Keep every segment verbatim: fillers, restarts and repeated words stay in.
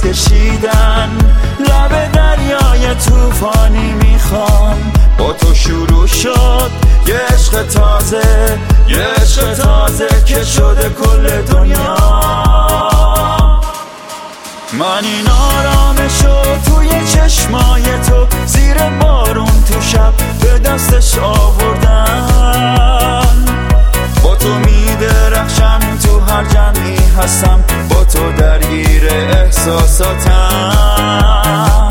کشیدن لب دریای طوفانی میخوام. با تو شروع شد یه عشق تازه، یه عشق تازه که شده کل دنیا. من این آرامشو توی چشمای تو زیر بارون تو شب به دستش آوردم. با تو میدرخشم تو هر جمعی هستم، با تو درگیر احساساتم.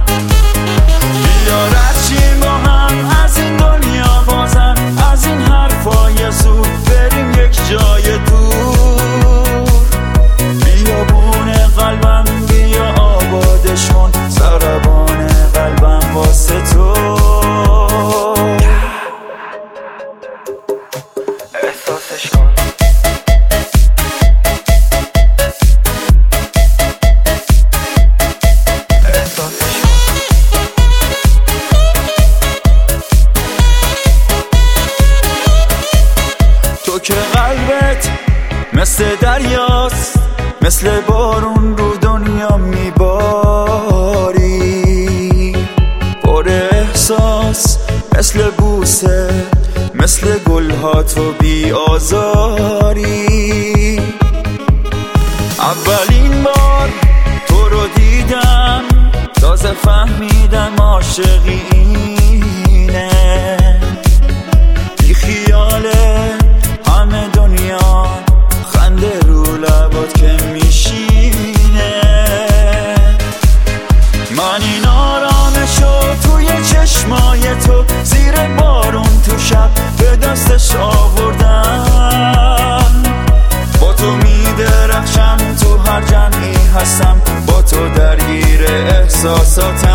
بیا رد شیم با هم از این دنیا بازم، از این حرفای زود بریم یک جای دور. بیابون قلبم بیا آبادش کن، سربان قلبم واسه تو. احساسش کن. تو که قلبت مثل دریاست، مثل بارون رو دنیا میباری. پر احساس مثل بوسه، مثل گلها تو بی آزاری. اولین بار تو رو دیدم تازه فهمیدم عاشقی اینه. بی خیاله همه دنیا، خنده رو لبات که میشینه. من این آرامشو توی چشمای تو زیر بارون تو شب به دستش آوردم. با تو میدرخشم تو هر جمعی هستم، با تو درگیر احساساتم.